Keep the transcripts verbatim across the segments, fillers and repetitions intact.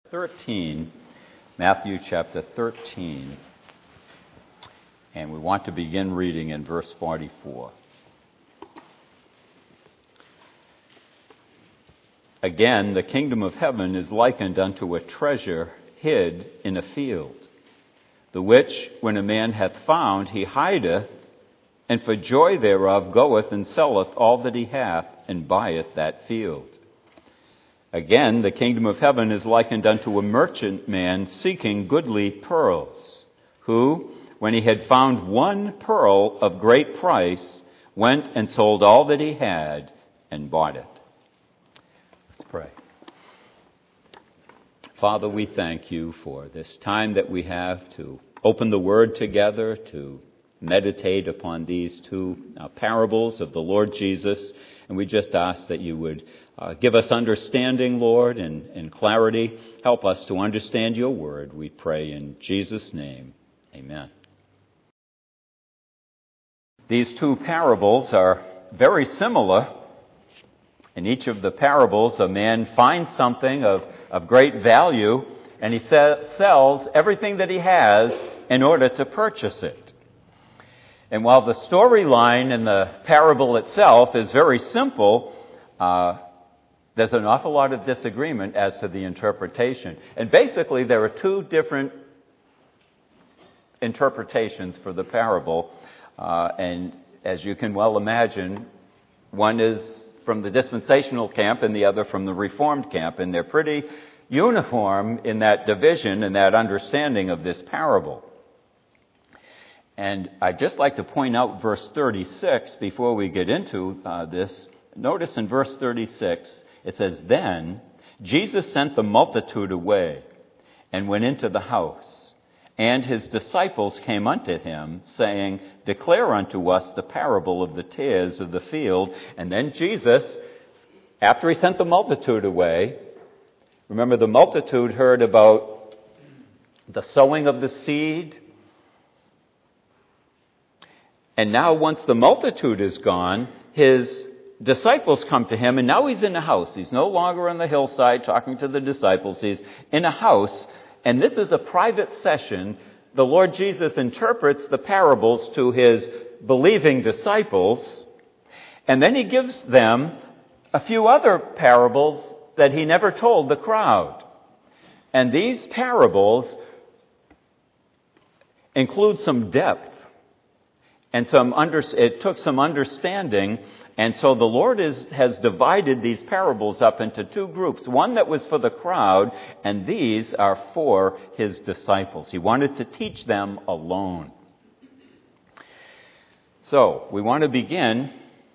thirteen, Matthew chapter thirteen, and we want to begin reading in verse forty-four. Again, the kingdom of heaven is likened unto a treasure hid in a field, the which, when a man hath found, he hideth, and for joy thereof goeth and selleth all that he hath, and buyeth that field. Again, the kingdom of heaven is likened unto a merchant man seeking goodly pearls, who, when he had found one pearl of great price, went and sold all that he had and bought it. Let's pray. Father, we thank you for this time that we have to open the Word together, to meditate upon these two uh, parables of the Lord Jesus. And we just ask that you would uh, give us understanding, Lord, and, and clarity. Help us to understand your word, we pray in Jesus' name. Amen. These two parables are very similar. In each of the parables, a man finds something of, of great value, and he se- sells everything that he has in order to purchase it. And while the storyline in the parable itself is very simple, uh, there's an awful lot of disagreement as to the interpretation. And basically, there are two different interpretations for the parable. Uh, and as you can well imagine, one is from the dispensational camp and the other from the Reformed camp. And they're pretty uniform in that division and that understanding of this parable. And I'd just like to point out verse thirty-six before we get into uh, this. Notice in verse thirty-six, it says, Then Jesus sent the multitude away and went into the house. And his disciples came unto him, saying, Declare unto us the parable of the tares of the field. And then Jesus, after he sent the multitude away, remember the multitude heard about the sowing of the seed. And now once the multitude is gone, his disciples come to him, and now he's in a house. He's no longer on the hillside talking to the disciples. He's in a house, and this is a private session. The Lord Jesus interprets the parables to his believing disciples, and then he gives them a few other parables that he never told the crowd. And these parables include some depth. And some under, it took some understanding, and so the Lord is, has divided these parables up into two groups. One that was for the crowd, and these are for his disciples. He wanted to teach them alone. So, we want to begin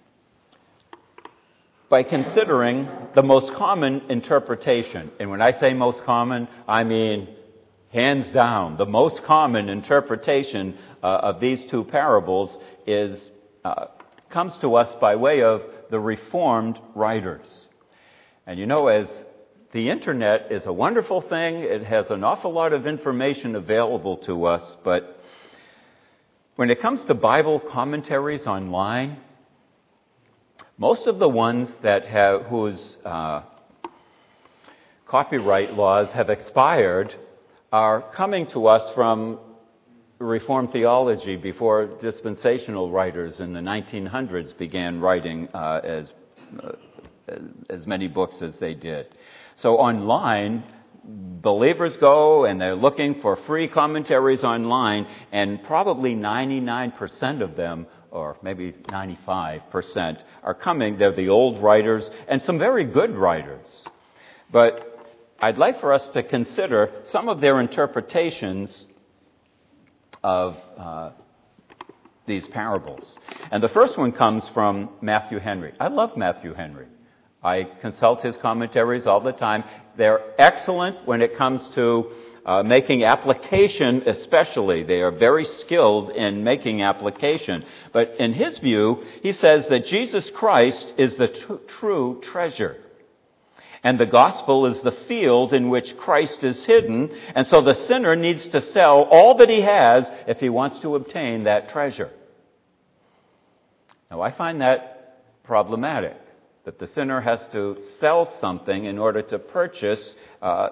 by considering the most common interpretation. And when I say most common, I mean hands down, the most common interpretation uh, of these two parables is uh, comes to us by way of the Reformed writers. And you know, as the internet is a wonderful thing, it has an awful lot of information available to us, but when it comes to Bible commentaries online, most of the ones that have whose uh, copyright laws have expired are coming to us from Reformed theology before dispensational writers in the nineteen hundreds began writing uh, as uh, as many books as they did. So online, believers go and they're looking for free commentaries online, and probably ninety-nine percent of them, or maybe ninety-five percent, are coming. They're the old writers and some very good writers. But I'd like for us to consider some of their interpretations of uh, these parables. And the first one comes from Matthew Henry. I love Matthew Henry. I consult his commentaries all the time. They're excellent when it comes to uh, making application especially. They are very skilled in making application. But in his view, he says that Jesus Christ is the tr- true treasure. And the gospel is the field in which Christ is hidden, and so the sinner needs to sell all that he has if he wants to obtain that treasure. Now, I find that problematic, that the sinner has to sell something in order to purchase uh,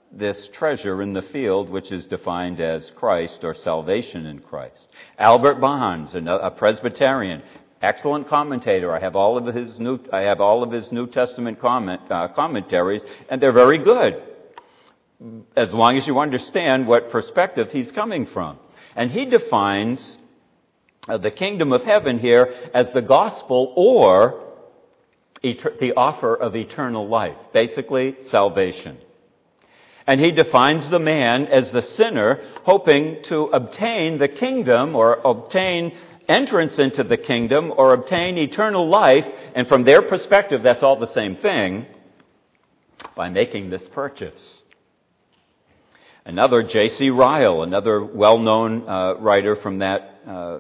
this treasure in the field, which is defined as Christ or salvation in Christ. Albert Barnes, a Presbyterian, excellent commentator. I have all of his New, I have all of his New Testament comment, uh, commentaries, and they're very good, as long as you understand what perspective he's coming from. And he defines uh, the kingdom of heaven here as the gospel or et- the offer of eternal life, basically salvation. And he defines the man as the sinner hoping to obtain the kingdom or obtain entrance into the kingdom or obtain eternal life. And from their perspective, that's all the same thing, by making this purchase. Another, J C Ryle, another well-known uh, writer from that uh,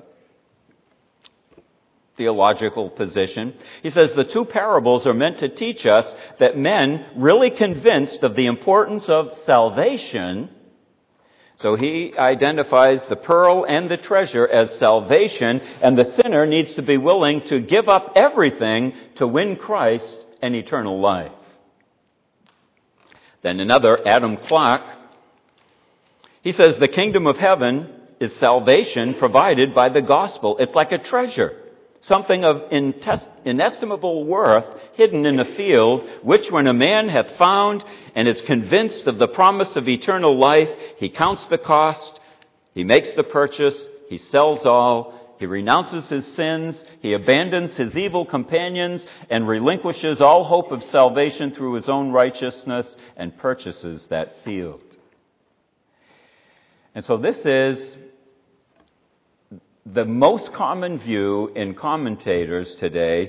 theological position. He says the two parables are meant to teach us that men really convinced of the importance of salvation. So he identifies the pearl and the treasure as salvation, and the sinner needs to be willing to give up everything to win Christ and eternal life. Then another, Adam Clarke, he says the kingdom of heaven is salvation provided by the gospel. It's like a treasure, something of inestimable worth hidden in a field, which when a man hath found and is convinced of the promise of eternal life, he counts the cost, he makes the purchase, he sells all, he renounces his sins, he abandons his evil companions, and relinquishes all hope of salvation through his own righteousness, and purchases that field. And so this is the most common view in commentators today,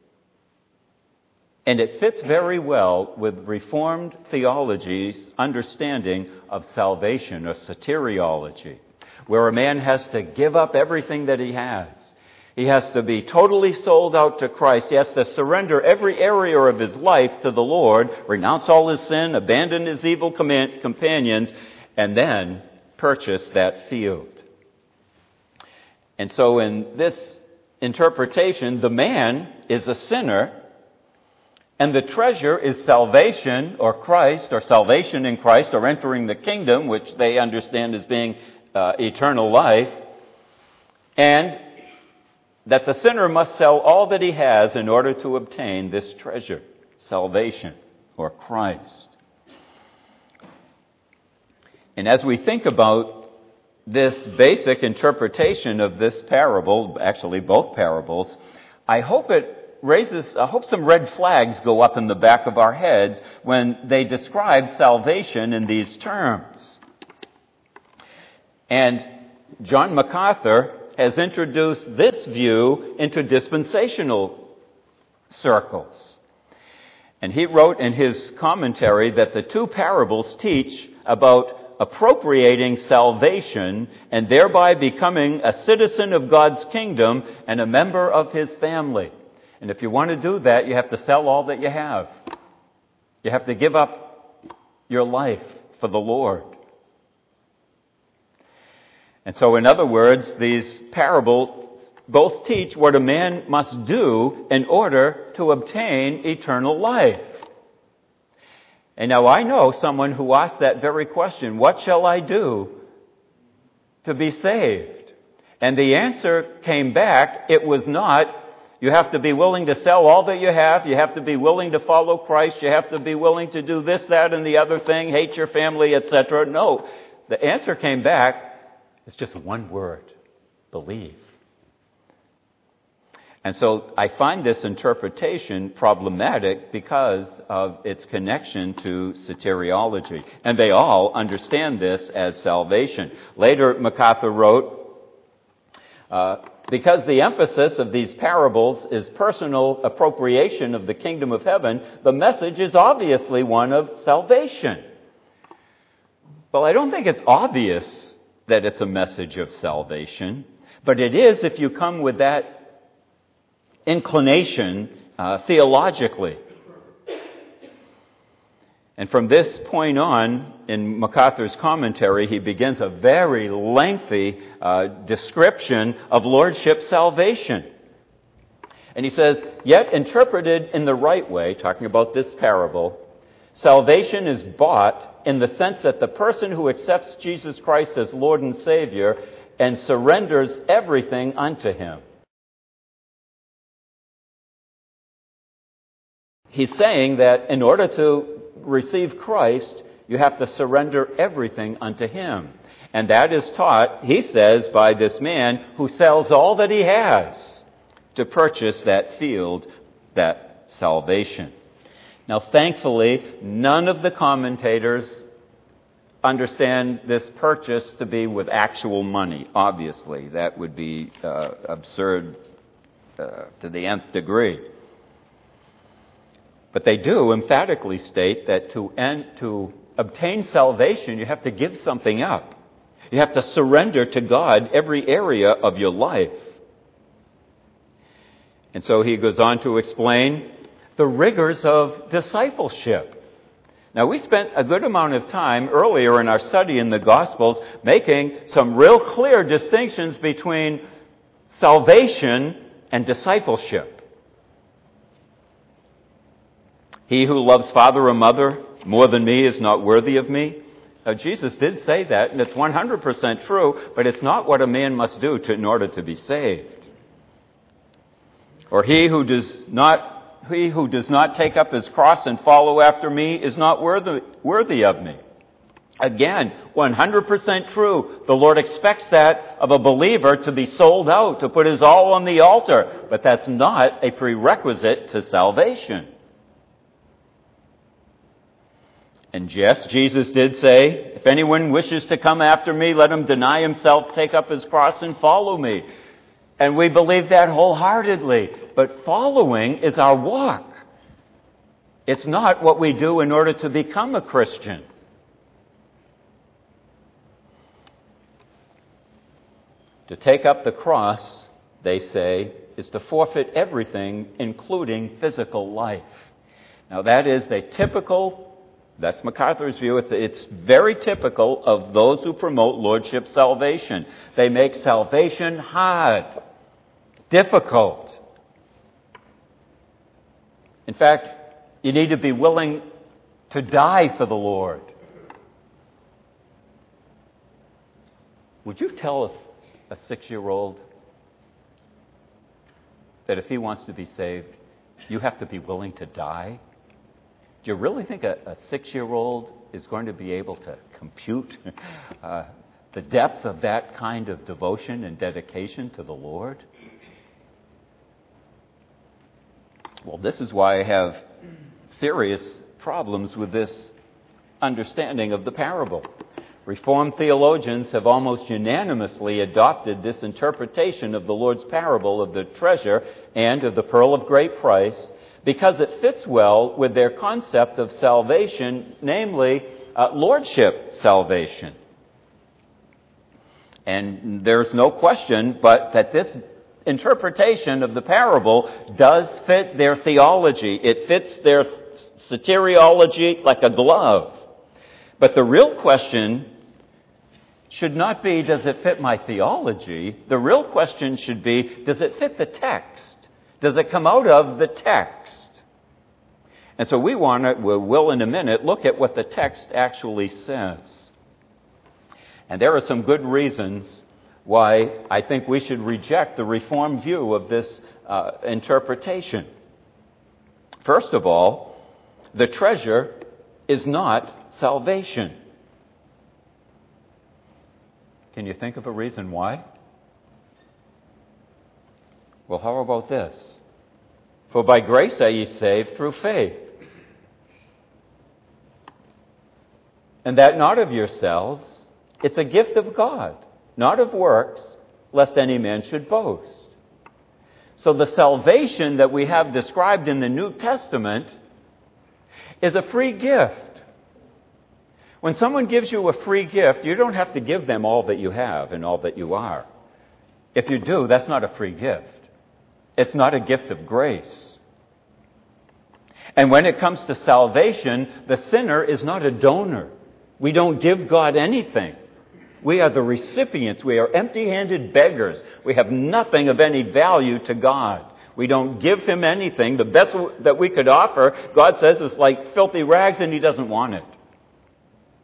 and it fits very well with Reformed theology's understanding of salvation or soteriology, where a man has to give up everything that he has. He has to be totally sold out to Christ. He has to surrender every area of his life to the Lord, renounce all his sin, abandon his evil companions, and then purchase that field. And so in this interpretation, the man is a sinner, and the treasure is salvation or Christ, or salvation in Christ, or entering the kingdom, which they understand as being uh, eternal life, and that the sinner must sell all that he has in order to obtain this treasure, salvation or Christ. And as we think about this basic interpretation of this parable, actually both parables, I hope it raises, I hope some red flags go up in the back of our heads when they describe salvation in these terms. And John MacArthur has introduced this view into dispensational circles. And he wrote in his commentary that the two parables teach about appropriating salvation and thereby becoming a citizen of God's kingdom and a member of His family. And if you want to do that, you have to sell all that you have. You have to give up your life for the Lord. And so, in other words, these parables both teach what a man must do in order to obtain eternal life. And now I know someone who asked that very question, what shall I do to be saved? And the answer came back, it was not, you have to be willing to sell all that you have, you have to be willing to follow Christ, you have to be willing to do this, that, and the other thing, hate your family, et cetera. No, the answer came back, it's just one word, believe. And so I find this interpretation problematic because of its connection to soteriology. And they all understand this as salvation. Later, MacArthur wrote, uh, because the emphasis of these parables is personal appropriation of the kingdom of heaven, the message is obviously one of salvation. Well, I don't think it's obvious that it's a message of salvation, but it is if you come with that inclination uh, theologically. And from this point on, in MacArthur's commentary, he begins a very lengthy uh, description of lordship salvation. And he says, yet interpreted in the right way, talking about this parable, salvation is bought in the sense that the person who accepts Jesus Christ as Lord and Savior and surrenders everything unto Him. He's saying that in order to receive Christ, you have to surrender everything unto Him. And that is taught, he says, by this man who sells all that he has to purchase that field, that salvation. Now, thankfully, none of the commentators understand this purchase to be with actual money. Obviously, that would be uh, absurd uh, to the nth degree. But they do emphatically state that to end, to obtain salvation, you have to give something up. You have to surrender to God every area of your life. And so he goes on to explain the rigors of discipleship. Now, we spent a good amount of time earlier in our study in the Gospels making some real clear distinctions between salvation and discipleship. He who loves father or mother more than me is not worthy of me. Now, Jesus did say that, and it's one hundred percent true, but it's not what a man must do to, in order to be saved. Or he who does not, he who does not take up his cross and follow after me is not worthy, worthy of me. Again, one hundred percent true. The Lord expects that of a believer, to be sold out, to put his all on the altar. But that's not a prerequisite to salvation. And yes, Jesus did say, if anyone wishes to come after me, let him deny himself, take up his cross, and follow me. And we believe that wholeheartedly. But following is our walk. It's not what we do in order to become a Christian. To take up the cross, they say, is to forfeit everything, including physical life. Now that is a typical... That's MacArthur's view. It's, it's very typical of those who promote lordship salvation. They make salvation hard, difficult. In fact, you need to be willing to die for the Lord. Would you tell a, a six-year-old that if he wants to be saved, you have to be willing to die? Do you really think a, a six-year-old is going to be able to compute uh, the depth of that kind of devotion and dedication to the Lord? Well, this is why I have serious problems with this understanding of the parable. Reformed theologians have almost unanimously adopted this interpretation of the Lord's parable of the treasure and of the pearl of great price, because it fits well with their concept of salvation, namely uh, lordship salvation. And there's no question but that this interpretation of the parable does fit their theology. It fits their soteriology like a glove. But the real question should not be, does it fit my theology? The real question should be, does it fit the text? Does it come out of the text? And so we want to, we will in a minute, look at what the text actually says. And there are some good reasons why I think we should reject the Reformed view of this uh, interpretation. First of all, the treasure is not salvation. Can you think of a reason why? Well, how about this? For by grace are ye saved through faith. And that not of yourselves, it's a gift of God, not of works, lest any man should boast. So the salvation that we have described in the New Testament is a free gift. When someone gives you a free gift, you don't have to give them all that you have and all that you are. If you do, that's not a free gift. It's not a gift of grace. And when it comes to salvation, the sinner is not a donor. We don't give God anything. We are the recipients. We are empty-handed beggars. We have nothing of any value to God. We don't give Him anything. The best that we could offer, God says, is like filthy rags, and He doesn't want it.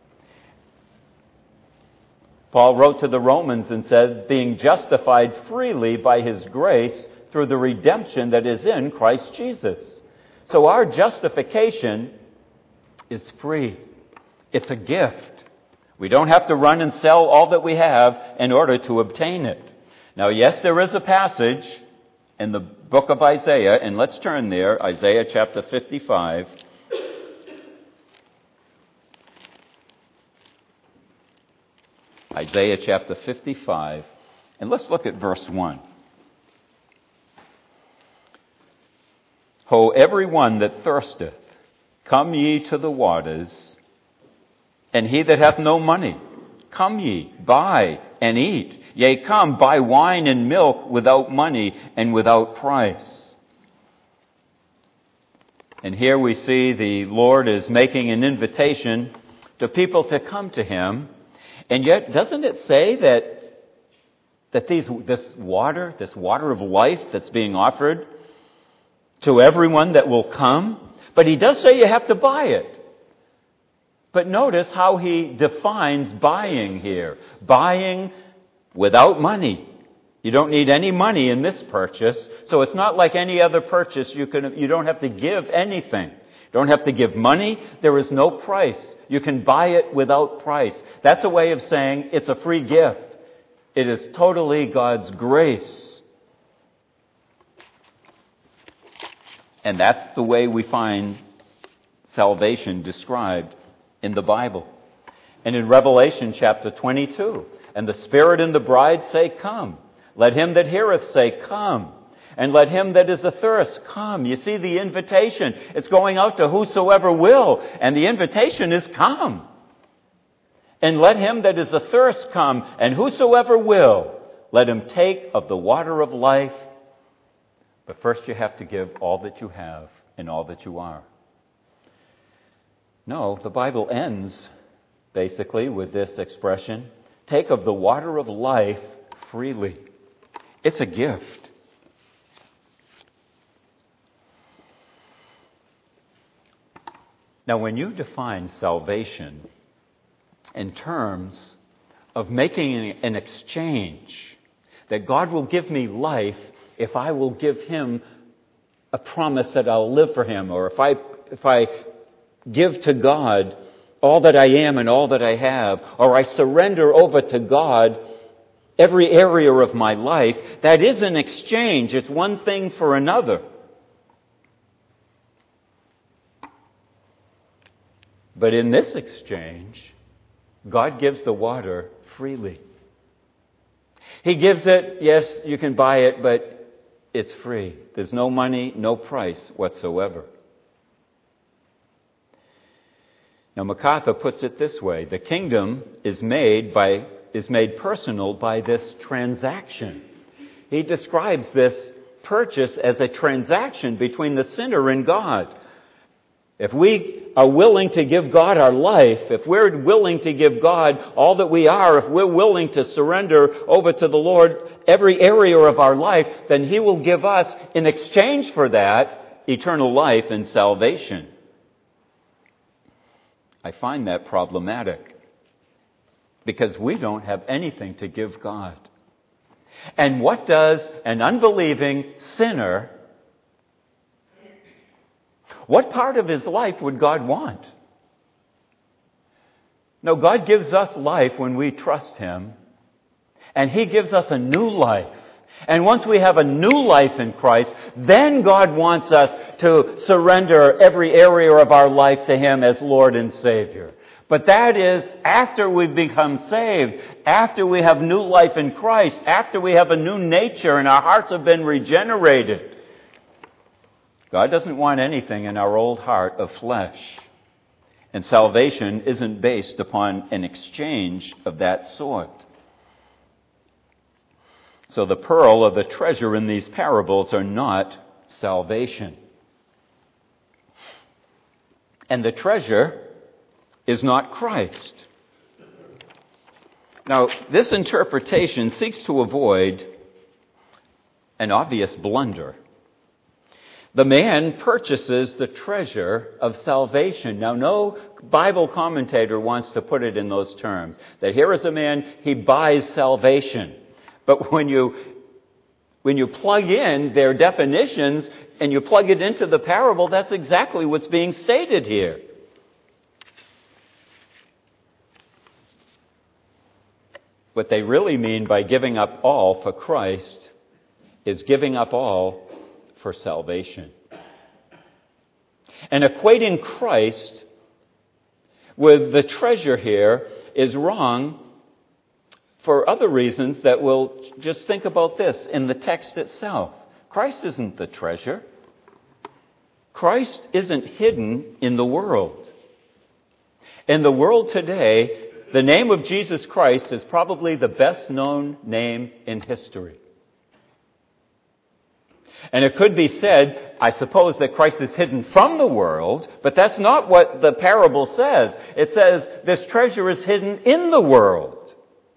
Paul wrote to the Romans and said, being justified freely by his grace through the redemption that is in Christ Jesus. So our justification is free. It's a gift. We don't have to run and sell all that we have in order to obtain it. Now, yes, there is a passage in the book of Isaiah, and let's turn there, Isaiah chapter fifty-five. Isaiah chapter fifty-five, and let's look at verse one. Ho, everyone that thirsteth, come ye to the waters, and he that hath no money, come ye, buy and eat. Yea, come, buy wine and milk without money and without price. And here we see the Lord is making an invitation to people to come to Him. And yet, doesn't it say that that these this water, this water of life that's being offered to everyone that will come? But He does say you have to buy it. But notice how He defines buying here. Buying without money. You don't need any money in this purchase. So it's not like any other purchase. You can, you don't have to give anything. You don't have to give money. There is no price. You can buy it without price. That's a way of saying it's a free gift. It is totally God's grace. And that's the way we find salvation described in the Bible. And in Revelation chapter twenty-two, and the Spirit and the bride say, come. Let him that heareth say, come. And let him that is athirst come. You see the invitation. It's going out to whosoever will. And the invitation is come. And let him that is athirst come. And whosoever will, let him take of the water of life. But first you have to give all that you have and all that you are. No, the Bible ends basically with this expression. Take of the water of life freely. It's a gift. Now, when you define salvation in terms of making an exchange, that God will give me life if I will give Him a promise that I'll live for Him, or if I if I give to God all that I am and all that I have, or I surrender over to God every area of my life, that is an exchange. It's one thing for another. But in this exchange, God gives the water freely. He gives it, yes, you can buy it, but it's free. There's no money, no price whatsoever. Now, MacArthur puts it this way. The kingdom is made by is made personal by this transaction. He describes this purchase as a transaction between the sinner and God. If we are willing to give God our life, if we're willing to give God all that we are, if we're willing to surrender over to the Lord every area of our life, then He will give us, in exchange for that, eternal life and salvation. I find that problematic because we don't have anything to give God. And what does an unbelieving sinner, what part of his life would God want? No, God gives us life when we trust Him, and He gives us a new life. And once we have a new life in Christ, then God wants us to surrender every area of our life to Him as Lord and Savior. But that is after we've become saved, after we have new life in Christ, after we have a new nature and our hearts have been regenerated. God doesn't want anything in our old heart of flesh. And salvation isn't based upon an exchange of that sort. So the pearl or the treasure in these parables are not salvation. And the treasure is not Christ. Now, this interpretation seeks to avoid an obvious blunder. the man purchases the treasure of salvation. Now, no Bible commentator wants to put it in those terms, that here is a man, he buys salvation. But when you, when you plug in their definitions and you plug it into the parable, that's exactly what's being stated here. What they really mean by giving up all for Christ is giving up all for salvation. And equating Christ with the treasure here is wrong for other reasons that we'll just think about this in the text itself. Christ isn't the treasure. Christ isn't hidden in the world. In the world today, the name of Jesus Christ is probably the best known name in history. And it could be said, I suppose, that Christ is hidden from the world, but that's not what the parable says. It says this treasure is hidden in the world.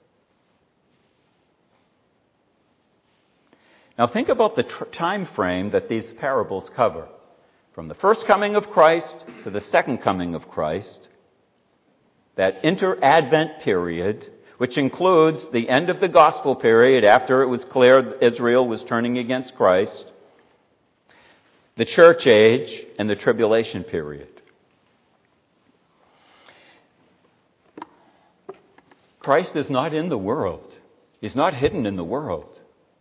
Now think about the tr- time frame that these parables cover. From the first coming of Christ to the second coming of Christ, that inter-Advent period, which includes the end of the gospel period after it was clear Israel was turning against Christ, the church age, and the tribulation period. Christ is not in the world. He's not hidden in the world.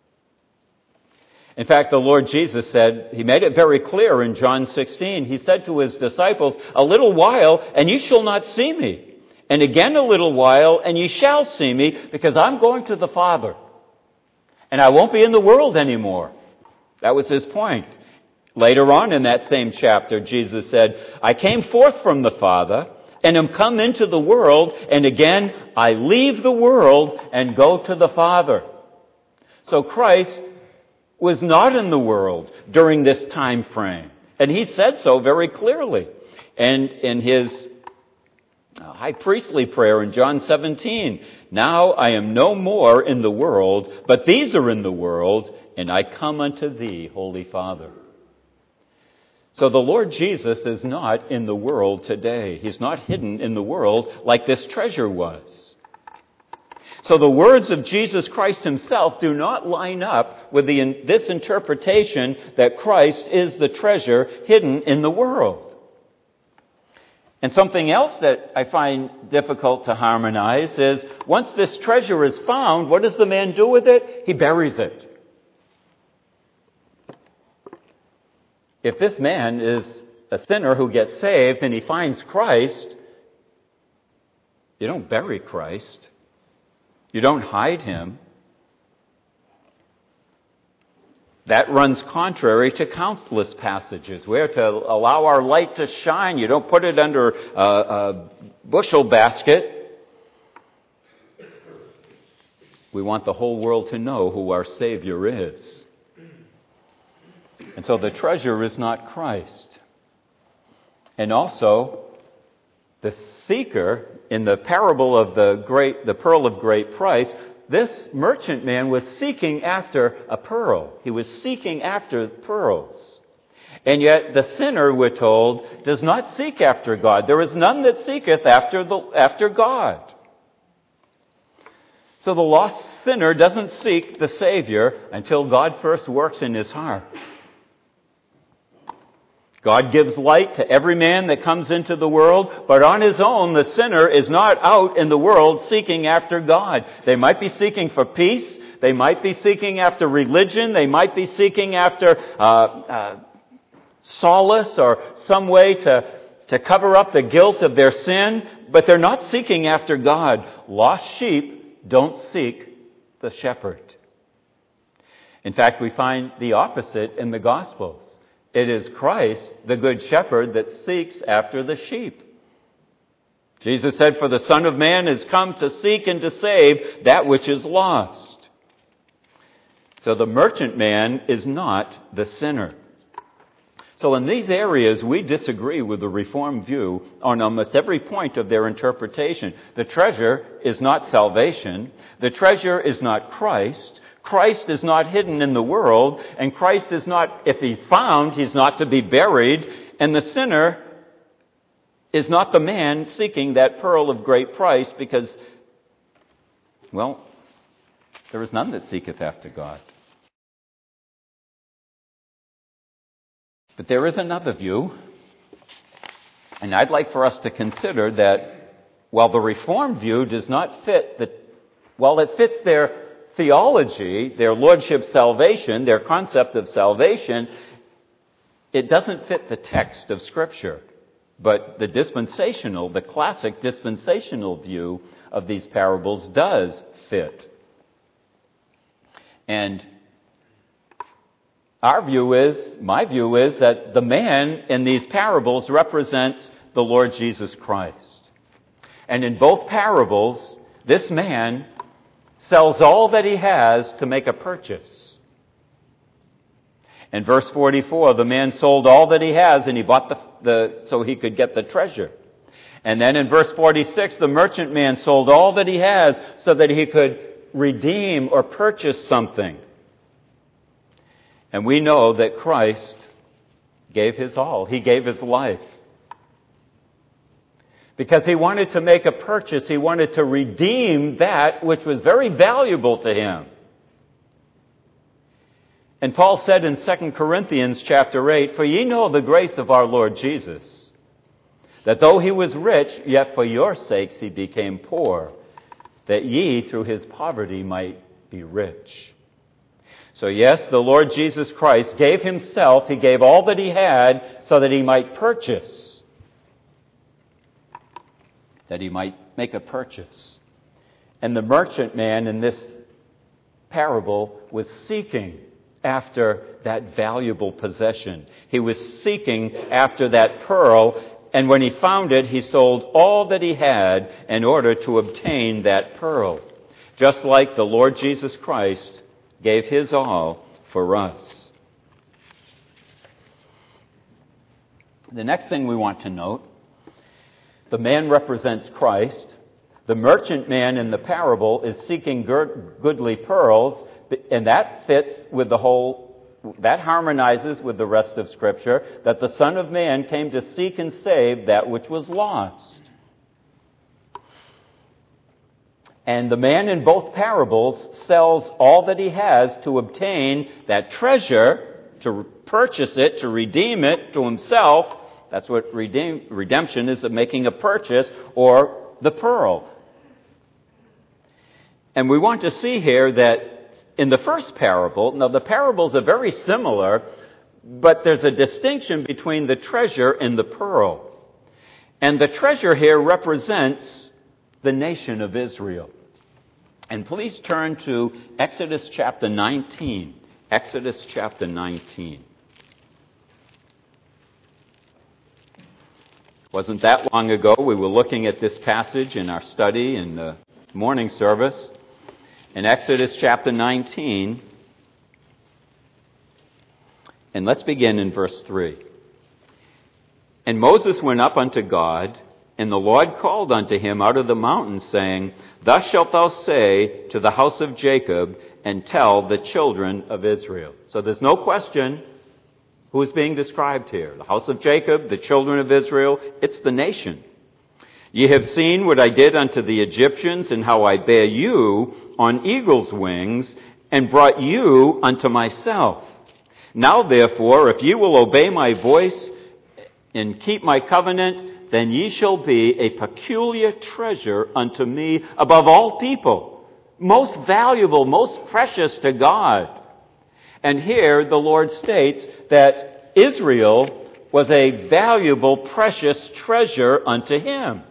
In fact, the Lord Jesus said, He made it very clear in John sixteen. He said to His disciples, "A little while, and ye shall not see me. And again a little while, and ye shall see me, because I'm going to the Father. And I won't be in the world anymore." That was His point. Later on in that same chapter, Jesus said, "I came forth from the Father, and am come into the world, and again I leave the world and go to the Father." So Christ was not in the world during this time frame. And He said so very clearly. And in His high priestly prayer in John seventeen, "Now I am no more in the world, but these are in the world, and I come unto Thee, Holy Father." So the Lord Jesus is not in the world today. He's not hidden in the world like this treasure was. So the words of Jesus Christ Himself do not line up with the, this interpretation that Christ is the treasure hidden in the world. And something else that I find difficult to harmonize is, once this treasure is found, what does the man do with it? He buries it. If this man is a sinner who gets saved and he finds Christ, you don't bury Christ. You don't hide Him. That runs contrary to countless passages. We are to allow our light to shine. You don't put it under a, a bushel basket. We want the whole world to know who our Savior is. And so the treasure is not Christ. And also, the seeker in the parable of the great, the pearl of great price, this merchant man was seeking after a pearl. He was seeking after pearls. And yet the sinner, we're told, does not seek after God. There is none that seeketh after the, after God. So the lost sinner doesn't seek the Savior until God first works in his heart. God gives light to every man that comes into the world, but on his own, the sinner is not out in the world seeking after God. They might be seeking for peace. They might be seeking after religion. They might be seeking after uh, uh, solace or some way to, to cover up the guilt of their sin, but they're not seeking after God. Lost sheep don't seek the shepherd. In fact, we find the opposite in the Gospels. It is Christ, the Good Shepherd, that seeks after the sheep. Jesus said, "For the Son of Man is come to seek and to save that which is lost." So the merchant man is not the sinner. So in these areas, we disagree with the Reformed view on almost every point of their interpretation. The treasure is not salvation. The treasure is not Christ. Christ is not hidden in the world, and Christ is not, if he's found, he's not to be buried, and the sinner is not the man seeking that pearl of great price because, well, there is none that seeketh after God. But there is another view, and I'd like for us to consider that while the Reformed view does not fit the, while it fits their theology, their lordship salvation, their concept of salvation, it doesn't fit the text of Scripture. But the dispensational, the classic dispensational view of these parables does fit. And our view is, my view is, that the man in these parables represents the Lord Jesus Christ. And in both parables, this man sells all that he has to make a purchase. In verse forty-four, the man sold all that he has and he bought the, the so he could get the treasure. And then in verse forty-six, the merchant man sold all that he has so that he could redeem or purchase something. And we know that Christ gave his all. He gave his life. Because he wanted to make a purchase. He wanted to redeem that which was very valuable to him. And Paul said in Second Corinthians chapter eight, "For ye know the grace of our Lord Jesus, that though he was rich, yet for your sakes he became poor, that ye through his poverty might be rich." So yes, the Lord Jesus Christ gave himself, he gave all that he had so that he might purchase, that he might make a purchase. And the merchant man in this parable was seeking after that valuable possession. He was seeking after that pearl, and when he found it, he sold all that he had in order to obtain that pearl. Just like the Lord Jesus Christ gave his all for us. The next thing we want to note, the man represents Christ. The merchant man in the parable is seeking goodly pearls, and that fits with the whole, that harmonizes with the rest of Scripture, that the Son of Man came to seek and save that which was lost. And the man in both parables sells all that he has to obtain that treasure, to purchase it, to redeem it to himself. That's what redeem, redemption is, of making a purchase, or the pearl. And we want to see here that in the first parable, now the parables are very similar, but there's a distinction between the treasure and the pearl. And the treasure here represents the nation of Israel. And please turn to Exodus chapter nineteen. Exodus chapter nineteen. Wasn't that long ago we were looking at this passage in our study in the morning service. In Exodus chapter nineteen, and let's begin in verse three. "And Moses went up unto God, and the Lord called unto him out of the mountain, saying, Thus shalt thou say to the house of Jacob, and tell the children of Israel." So there's no question who is being described here. The house of Jacob, the children of Israel, it's the nation. "Ye have seen what I did unto the Egyptians, and how I bare you on eagle's wings, and brought you unto myself. Now therefore, if ye will obey my voice, and keep my covenant, then ye shall be a peculiar treasure unto me above all people." Most valuable, most precious to God. And here the Lord states that Israel was a valuable, precious treasure unto him.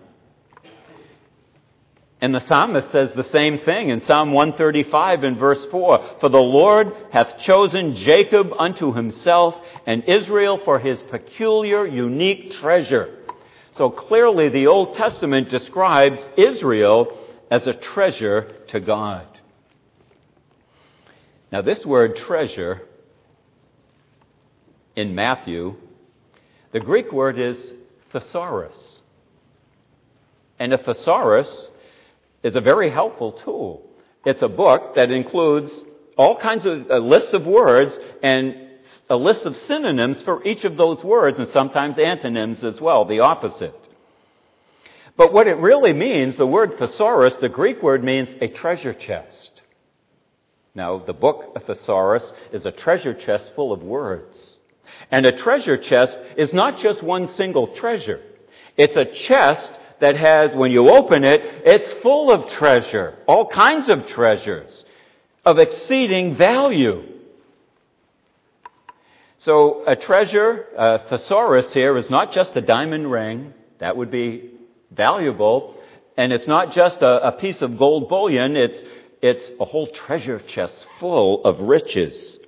And the psalmist says the same thing in Psalm one thirty-five in verse four. "For the Lord hath chosen Jacob unto himself, and Israel for his peculiar, unique treasure." So clearly the Old Testament describes Israel as a treasure to God. Now this word treasure in Matthew, the Greek word is thesaurus. And a thesaurus is a very helpful tool. It's a book that includes all kinds of uh, lists of words and a list of synonyms for each of those words, and sometimes antonyms as well, the opposite. But what it really means, the word thesaurus, the Greek word, means a treasure chest. Now, the book of Thesaurus is a treasure chest full of words. And a treasure chest is not just one single treasure. It's a chest that has, when you open it, it's full of treasure, all kinds of treasures of exceeding value. So a treasure, a thesaurus here, is not just a diamond ring. That would be valuable. And it's not just a, a piece of gold bullion. It's, it's a whole treasure chest full of riches.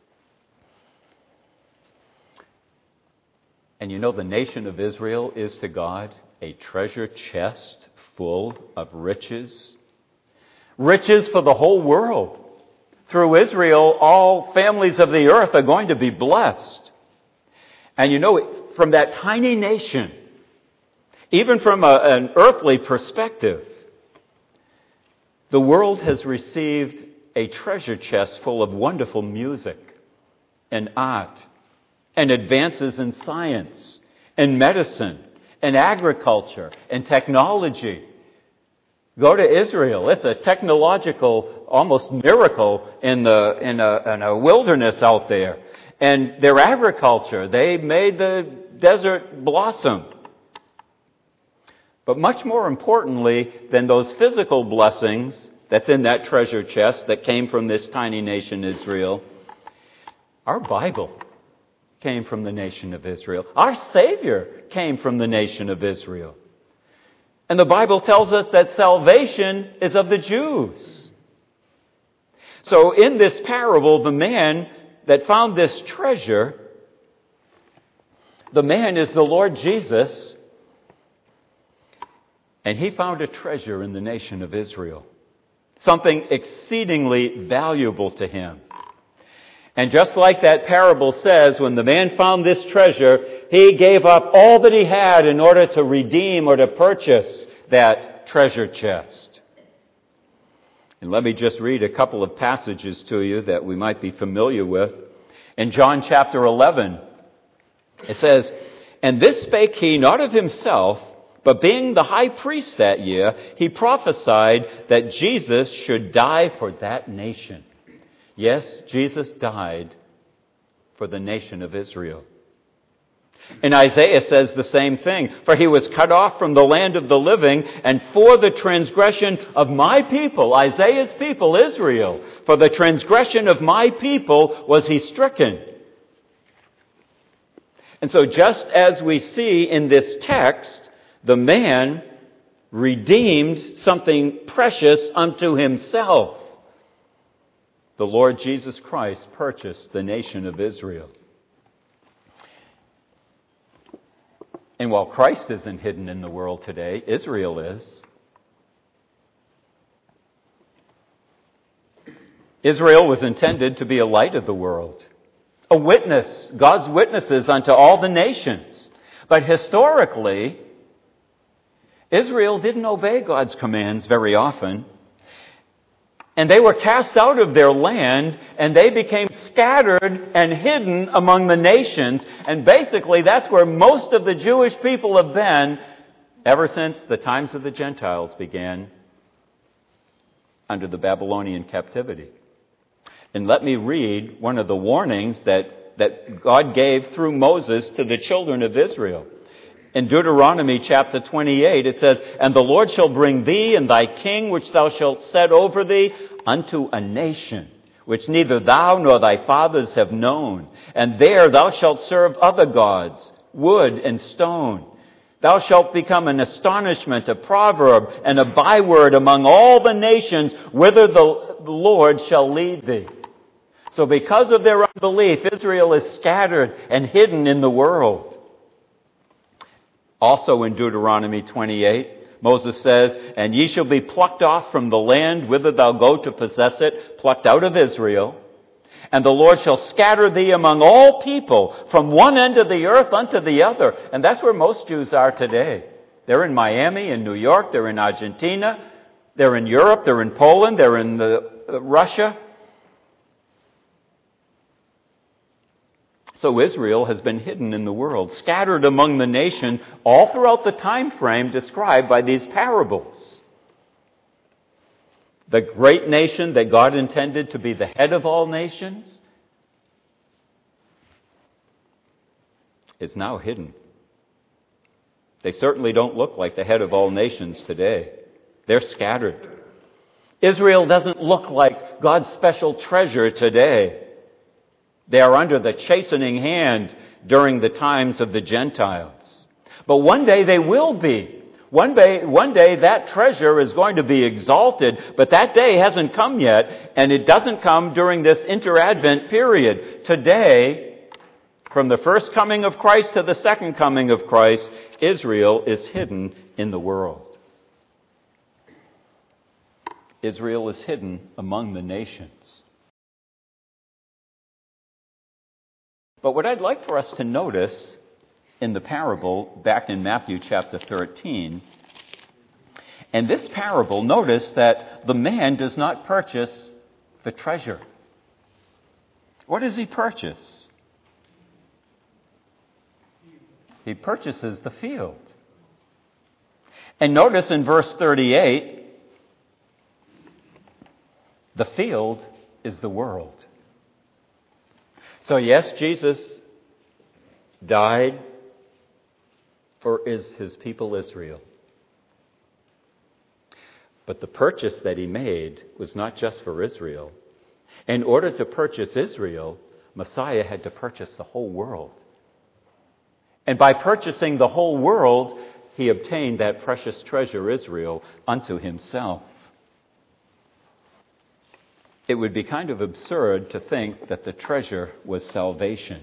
And you know, the nation of Israel is to God a treasure chest full of riches. Riches for the whole world. Through Israel, all families of the earth are going to be blessed. And you know, from that tiny nation, even from a, an earthly perspective, the world has received a treasure chest full of wonderful music and art and advances in science and medicine and agriculture and technology. Go to Israel. It's a technological, almost miracle in the in a, in a wilderness out there. And their agriculture, they made the desert blossom. But much more importantly than those physical blessings that's in that treasure chest that came from this tiny nation, Israel, our Bible came from the nation of Israel. Our Savior came from the nation of Israel. And the Bible tells us that salvation is of the Jews. So in this parable, the man that found this treasure, the man is the Lord Jesus, and he found a treasure in the nation of Israel. Something exceedingly valuable to him. And just like that parable says, when the man found this treasure, he gave up all that he had in order to redeem or to purchase that treasure chest. And let me just read a couple of passages to you that we might be familiar with. In John chapter eleven, it says, "And this spake he not of himself, but being the high priest that year, he prophesied that Jesus should die for that nation." Yes, Jesus died for the nation of Israel. And Isaiah says the same thing. "For he was cut off from the land of the living, and for the transgression of my people," Isaiah's people, Israel, "for the transgression of my people was he stricken." And so just as we see in this text, the man redeemed something precious unto himself. The Lord Jesus Christ purchased the nation of Israel. And while Christ isn't hidden in the world today, Israel is. Israel was intended to be a light of the world, a witness, God's witnesses unto all the nations. But historically, Israel didn't obey God's commands very often. And they were cast out of their land, and they became scattered and hidden among the nations. And basically, that's where most of the Jewish people have been ever since the times of the Gentiles began under the Babylonian captivity. And let me read one of the warnings that, that God gave through Moses to the children of Israel. In Deuteronomy chapter twenty-eight, it says, "And the Lord shall bring thee and thy king, which thou shalt set over thee, unto a nation, which neither thou nor thy fathers have known. And there thou shalt serve other gods, wood and stone. Thou shalt become an astonishment, a proverb, and a byword among all the nations, whither the Lord shall lead thee." So because of their unbelief, Israel is scattered and hidden in the world. Also in Deuteronomy twenty-eight, Moses says, "And ye shall be plucked off from the land whither thou go to possess it," plucked out of Israel. "And the Lord shall scatter thee among all people, from one end of the earth unto the other." And that's where most Jews are today. They're in Miami, in New York, they're in Argentina, they're in Europe, they're in Poland, they're in the, uh, Russia. So Israel has been hidden in the world, scattered among the nation, all throughout the time frame described by these parables. The great nation that God intended to be the head of all nations is now hidden. They certainly don't look like the head of all nations today. They're scattered. Israel doesn't look like God's special treasure today. They are under the chastening hand during the times of the Gentiles. But one day they will be. One day, one day that treasure is going to be exalted, but that day hasn't come yet, and it doesn't come during this inter-Advent period. Today, from the first coming of Christ to the second coming of Christ, Israel is hidden in the world. Israel is hidden among the nations. But what I'd like for us to notice in the parable back in Matthew chapter thirteen, and this parable, notice that the man does not purchase the treasure. What does he purchase? He purchases the field. And notice in verse thirty-eight, the field is the world. So yes, Jesus died for is his people Israel. But the purchase that he made was not just for Israel. In order to purchase Israel, Messiah had to purchase the whole world. And by purchasing the whole world, he obtained that precious treasure, Israel, unto himself. It would be kind of absurd to think that the treasure was salvation.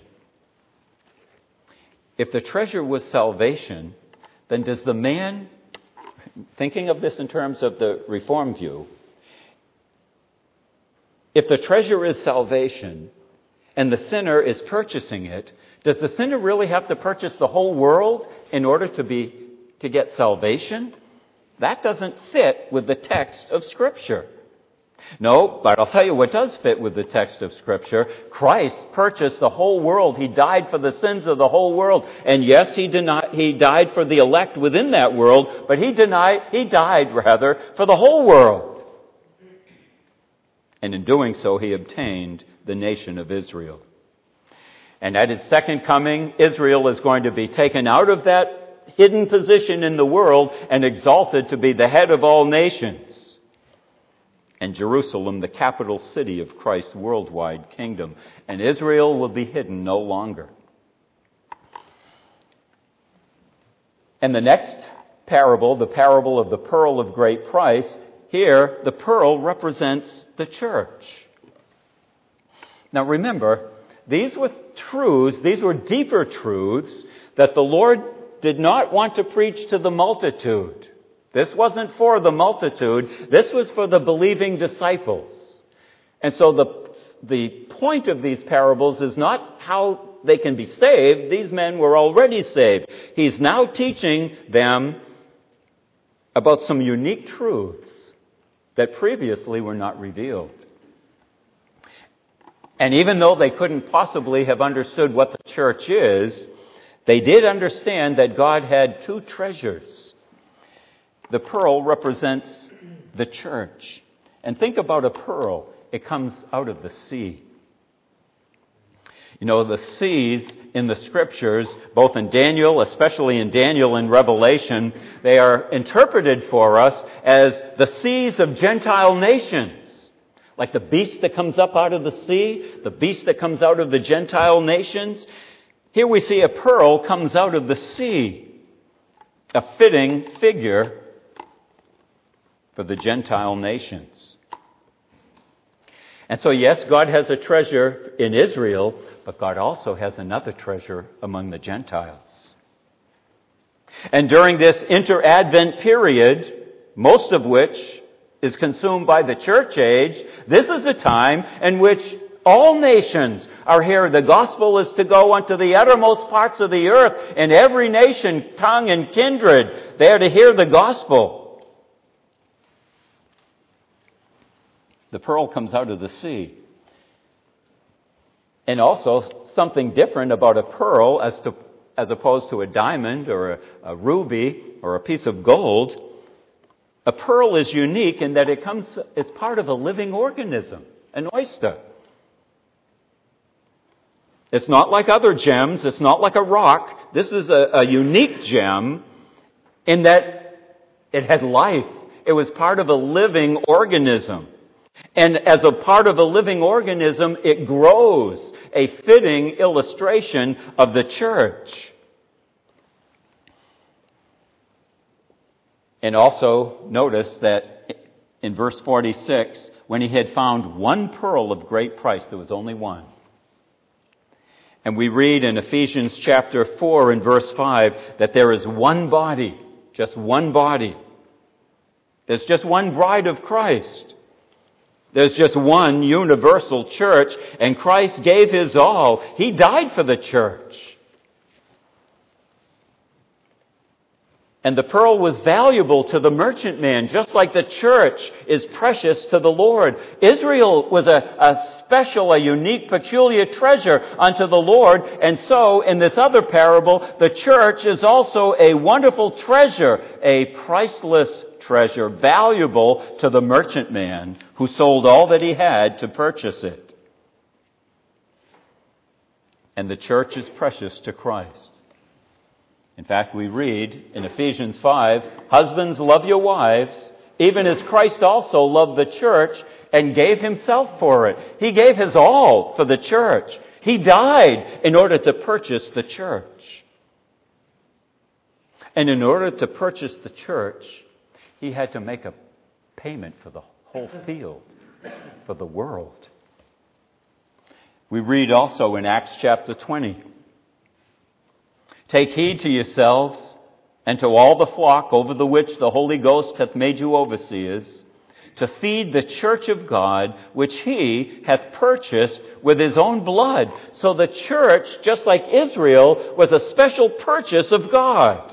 If the treasure was salvation, then does the man, thinking of this in terms of the Reform view, if the treasure is salvation and the sinner is purchasing it, does the sinner really have to purchase the whole world in order to be to get salvation? That doesn't fit with the text of Scripture. No, but I'll tell you what does fit with the text of Scripture. Christ purchased the whole world. He died for the sins of the whole world. And yes, he denied, he died for the elect within that world, but he denied, he died rather for the whole world. And in doing so, he obtained the nation of Israel. And at his second coming, Israel is going to be taken out of that hidden position in the world and exalted to be the head of all nations. And Jerusalem, the capital city of Christ's worldwide kingdom. And Israel will be hidden no longer. And the next parable, the parable of the pearl of great price, here the pearl represents the church. Now remember, these were truths, these were deeper truths that the Lord did not want to preach to the multitude. This wasn't for the multitude. This was for the believing disciples. And so the, the point of these parables is not how they can be saved. These men were already saved. He's now teaching them about some unique truths that previously were not revealed. And even though they couldn't possibly have understood what the church is, they did understand that God had two treasures. The pearl represents the church. And think about a pearl. It comes out of the sea. You know, the seas in the Scriptures, both in Daniel, especially in Daniel and Revelation, they are interpreted for us as the seas of Gentile nations. Like the beast that comes up out of the sea, the beast that comes out of the Gentile nations. Here we see a pearl comes out of the sea. A fitting figure for the Gentile nations. And so yes, God has a treasure in Israel, but God also has another treasure among the Gentiles. And during this inter-Advent period, most of which is consumed by the church age, this is a time in which all nations are here. The gospel is to go unto the uttermost parts of the earth, and every nation, tongue, and kindred, they are to hear the gospel. The pearl comes out of the sea. And also, something different about a pearl as to as opposed to a diamond or a, a ruby or a piece of gold. A pearl is unique in that it comes, it's part of a living organism, an oyster. It's not like other gems. It's not like a rock. This is a, a unique gem in that it had life. It was part of a living organism. And as a part of a living organism, it grows, a fitting illustration of the church. And also notice that in verse forty-six, when he had found one pearl of great price, there was only one. And we read in Ephesians chapter four and verse five that there is one body, just one body. There's just one bride of Christ. There's just one universal church, and Christ gave his all. He died for the church. And the pearl was valuable to the merchantman, just like the church is precious to the Lord. Israel was a, a special, a unique, peculiar treasure unto the Lord. And so, in this other parable, the church is also a wonderful treasure, a priceless treasure, valuable to the merchantman who sold all that he had to purchase it. And the church is precious to Christ. In fact, we read in Ephesians five, husbands, love your wives, even as Christ also loved the church and gave himself for it. He gave his all for the church. He died in order to purchase the church. And in order to purchase the church, he had to make a payment for the whole field, for the world. We read also in Acts chapter twenty, take heed to yourselves and to all the flock over the which the Holy Ghost hath made you overseers, to feed the church of God, which he hath purchased with his own blood. So the church, just like Israel, was a special purchase of God.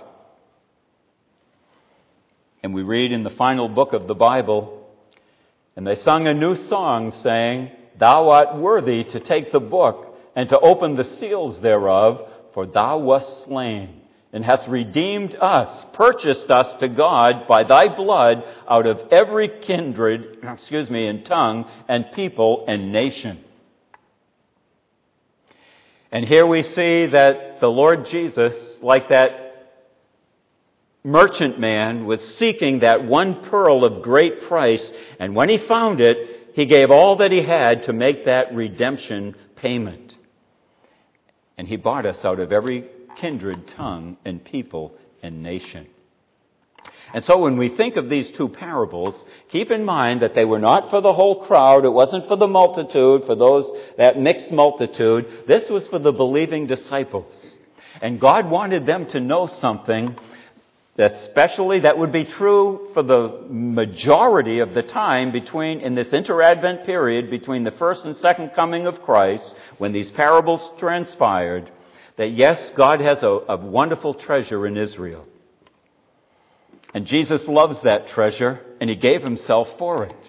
And we read in the final book of the Bible, and they sung a new song, saying, thou art worthy to take the book and to open the seals thereof, for thou wast slain, and hast redeemed us, purchased us to God by thy blood out of every kindred, excuse me, and tongue, and people, and nation. And here we see that the Lord Jesus, like that merchant man, was seeking that one pearl of great price, and when he found it, he gave all that he had to make that redemption payment. And he bought us out of every kindred, tongue, and people, and nation. And so when we think of these two parables, keep in mind that they were not for the whole crowd. It wasn't for the multitude, for those, that mixed multitude. This was for the believing disciples. And God wanted them to know something that especially that would be true for the majority of the time between, in this inter-Advent period, between the first and second coming of Christ, when these parables transpired, that yes, God has a, a wonderful treasure in Israel. And Jesus loves that treasure, and he gave himself for it.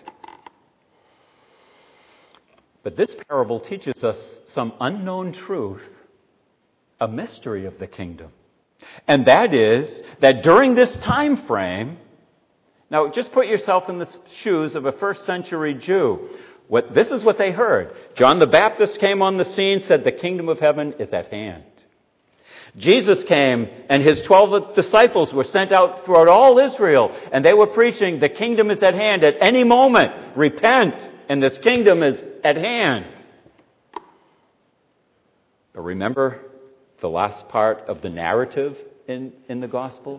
But this parable teaches us some unknown truth, a mystery of the kingdom. And that is that during this time frame, now just put yourself in the shoes of a first century Jew. What, this is what they heard. John the Baptist came on the scene, said the kingdom of heaven is at hand. Jesus came and his twelve disciples were sent out throughout all Israel, and they were preaching the kingdom is at hand at any moment. Repent, and this kingdom is at hand. But remember the last part of the narrative in, in the Gospels?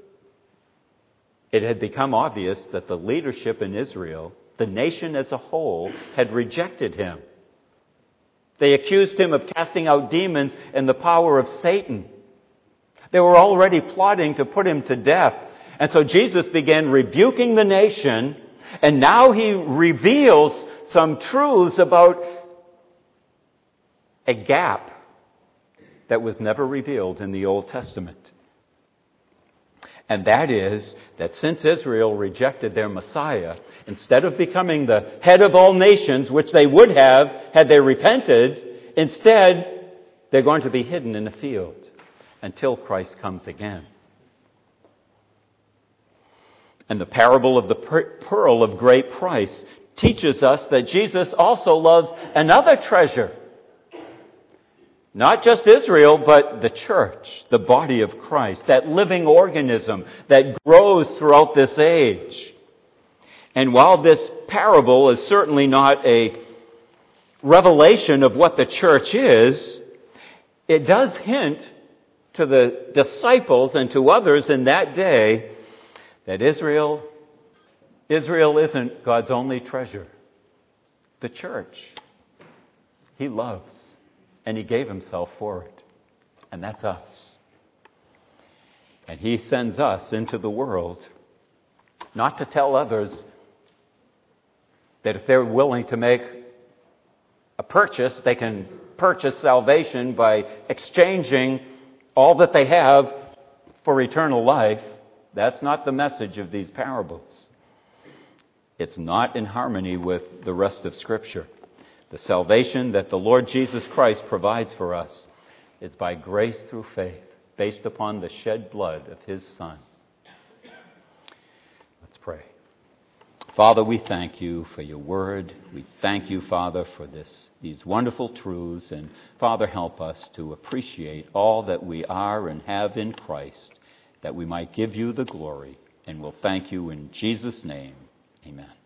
It had become obvious that the leadership in Israel, the nation as a whole, had rejected him. They accused him of casting out demons in the power of Satan. They were already plotting to put him to death. And so Jesus began rebuking the nation, and now he reveals some truths about a gap that was never revealed in the Old Testament. And that is that since Israel rejected their Messiah, instead of becoming the head of all nations, which they would have had they repented, instead They're going to be hidden in a field until Christ comes again. And the parable of the pearl of great price teaches us that Jesus also loves another treasure. Not just Israel, but the church, the body of Christ, that living organism that grows throughout this age. And while this parable is certainly not a revelation of what the church is, it does hint to the disciples and to others in that day that Israel, Israel isn't God's only treasure. The church, He loves, and He gave Himself for it. And that's us. And He sends us into the world not to tell others that if they're willing to make a purchase, they can purchase salvation by exchanging all that they have for eternal life. That's not the message of these parables. It's not in harmony with the rest of Scripture. The salvation that the Lord Jesus Christ provides for us is by grace through faith, based upon the shed blood of His Son. Let's pray. Father, we thank You for Your word. We thank You, Father, for this, these wonderful truths. And Father, help us to appreciate all that we are and have in Christ, that we might give You the glory. And we'll thank You in Jesus' name. Amen.